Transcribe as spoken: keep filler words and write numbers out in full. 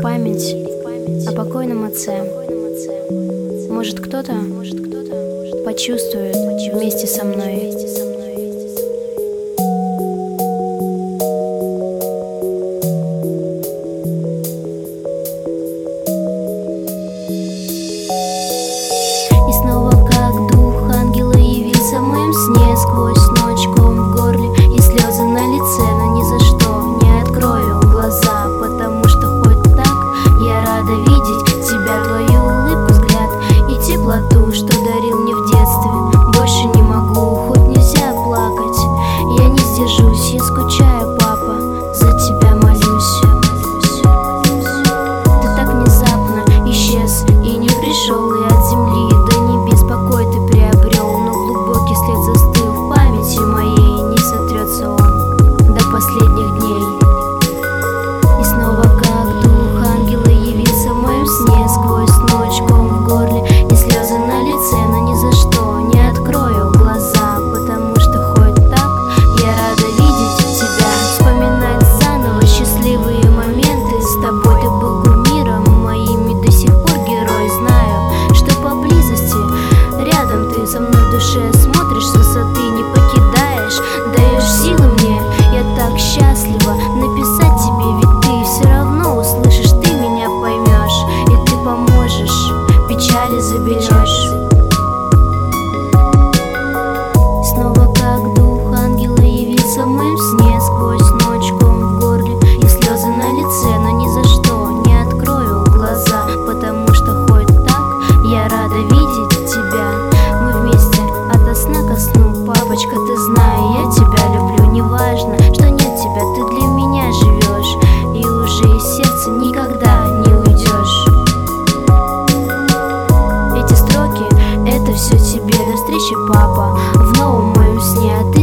в память о покойном отце. Может, кто-то почувствует вместе со мной. И снова как дух ангела явился в моем сне, сквозь ночь ком в горле и слезы на лице, но ни за что не открою глаза, потому что хоть так я рада видеть тебя, твою улыбку, взгляд и теплоту, что дарил мне в детстве. Больше не могу, хоть нельзя плакать, я не сдержусь, я скучаю, папа, за тебя молюсь. Ты так внезапно исчез и не пришел, и от земли до небес покой ты приобрел, но глубокий след застыл в памяти моей, не сотрется он до последних дней. И снова как дух ангела явился в моем сне, сквозь ночь ком в горле и слезы на лице, но ни за что не открою глаза, потому что хоть так я рада видеть тебя, вспоминать заново счастливые моменты. С тобой ты был кумиром моим и до сих пор герой. Знаю, что поблизости, рядом ты со мной в душе, смотришь с высоты, не покидаешь, даешь силы мне. Я так счастлива написать тебе, ведь ты все равно услышишь, ты меня поймешь, и ты поможешь, печали заберешь. Снова как дух ангела явился в моем сне, сквозь ночь ком в горле и слезы на лице, но ни за что не открою глаза, потому что хоть так я рада видеть тебя. Мы вместе ото сна ко сну, папочка, ты знай, я тебя люблю. Неважно, что нет тебя, ты для меня живешь, и уже из сердца никогда не уйдешь. Эти строки — это все тебе. До встречи, папа, в новом моем сне, а ты